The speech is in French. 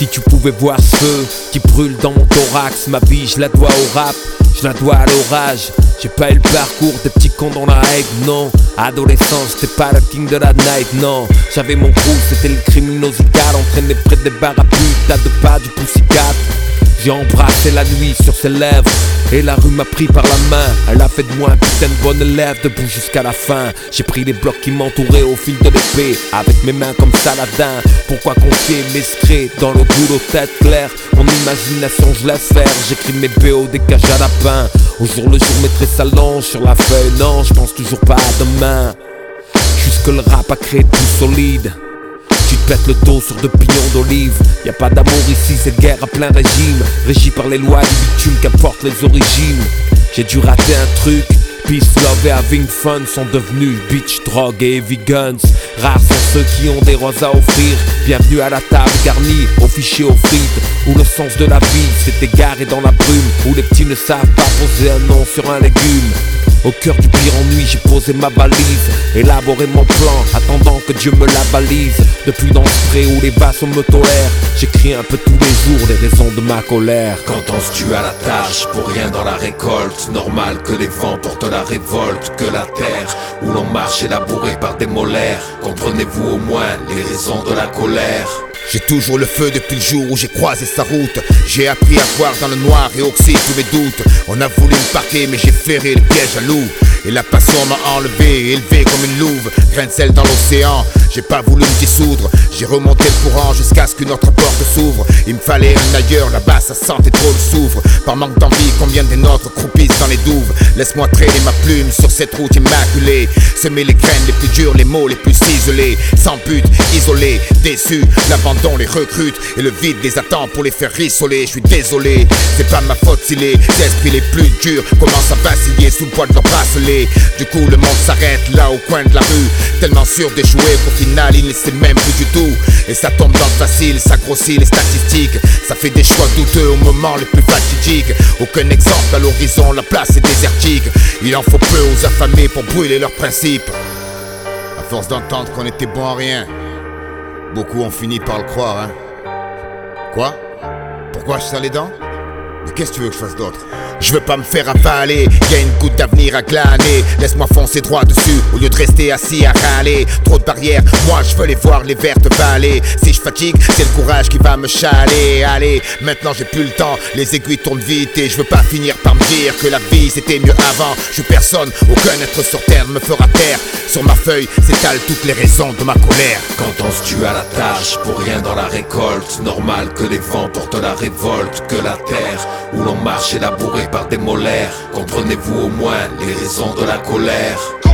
Si tu pouvais voir ce feu qui brûle dans mon thorax, ma vie je la dois au rap, je la dois à l'orage. J'ai pas eu le parcours des petits cons dans la haine, non. Adolescence, j'étais pas le king de la night, non. J'avais mon crew, c'était le criminosical, entraîné près des bars à putain de pas du Pussycat. J'ai embrassé la nuit sur ses lèvres et la rue m'a pris par la main. Elle a fait de moi un putain de bon élève, debout jusqu'à la fin. J'ai pris les blocs qui m'entouraient au fil de l'épée, avec mes mains comme Saladin. Pourquoi confier mes secrets dans le boulot tête claire? Mon imagination je laisse faire, j'écris mes BO des cages à lapin. Au jour le jour mes traits s'allongent sur la feuille, non je pense toujours pas à demain. Jusque le rap a créé tout solide. Tu te pètes le dos sur deux pignons d'olive. Y'a pas d'amour ici, c'est guerre à plein régime. Régi par les lois du bitume, qu'importe les origines. J'ai dû rater un truc. Peace, love et having fun sont devenus bitch, drogue et heavy guns. Rares sont ceux qui ont des roses à offrir. Bienvenue à la table garnie, au fichier aux frites. Où le sens de la vie s'est égaré dans la brume. Où les petits ne savent pas poser un nom sur un légume. Au cœur du pire ennui, j'ai posé ma valise, élaboré mon plan, attendant que Dieu me la balise. Depuis dans ce pré où les vassaux me tolèrent, j'écris un peu tous les jours les raisons de ma colère. Quand on se tue à la tâche, pour rien dans la récolte. Normal que les vents portent la révolte, que la terre où l'on marche est labourée par des molaires. Comprenez-vous au moins les raisons de la colère? J'ai toujours le feu depuis le jour où j'ai croisé sa route. J'ai appris à voir dans le noir et oxyde tous mes doutes. On a voulu me parquer mais j'ai ferré le piège à loup. Et la passion m'a enlevé, élevé comme une louve. Grain de sel dans l'océan, j'ai pas voulu me dissoudre. J'ai remonté le courant jusqu'à ce qu'une autre porte s'ouvre. Il me fallait un ailleurs, là-bas ça sentait trop le soufre. Par manque d'envie, combien des nôtres croupissent dans les douves. Laisse-moi traîner ma plume sur cette route immaculée. Semer les graines les plus dures, les mots les plus ciselés. Sans but, isolé, déçu, l'abandon les recrute. Et le vide les attend pour les faire rissoler. Je suis désolé, c'est pas ma faute si les esprits les plus durs commencent à vaciller sous le poids de leur bracelet. Du coup le monde s'arrête là au coin de la rue, tellement sûr d'échouer qu'au final il ne sait même plus du tout. Et ça tombe dans le facile, ça grossit les statistiques. Ça fait des choix douteux au moment le plus fatidique. Aucun exemple à l'horizon, la place est désertique. Il en faut peu aux affamés pour brûler leurs principes. À force d'entendre qu'on était bon à rien, beaucoup ont fini par le croire, hein. Quoi? Pourquoi je serre les dents? Mais qu'est-ce que tu veux que je fasse d'autre? Je veux pas me faire avaler, y'a une goutte d'avenir à glaner. Laisse-moi foncer droit dessus, au lieu de rester assis à râler. Trop de barrières, moi je veux les voir les vertes vallées. Si je fatigue, c'est le courage qui va me chaler. Allez, maintenant j'ai plus le temps, les aiguilles tournent vite. Et je veux pas finir par me dire que la vie c'était mieux avant. Je suis personne, aucun être sur terre ne me fera taire. Sur ma feuille s'étalent toutes les raisons de ma colère. Quand on se tue à la tâche, pour rien dans la récolte. Normal que les vents portent la révolte, que la terre où l'on marche est labourée par des molaires. Comprenez-vous au moins les raisons de la colère?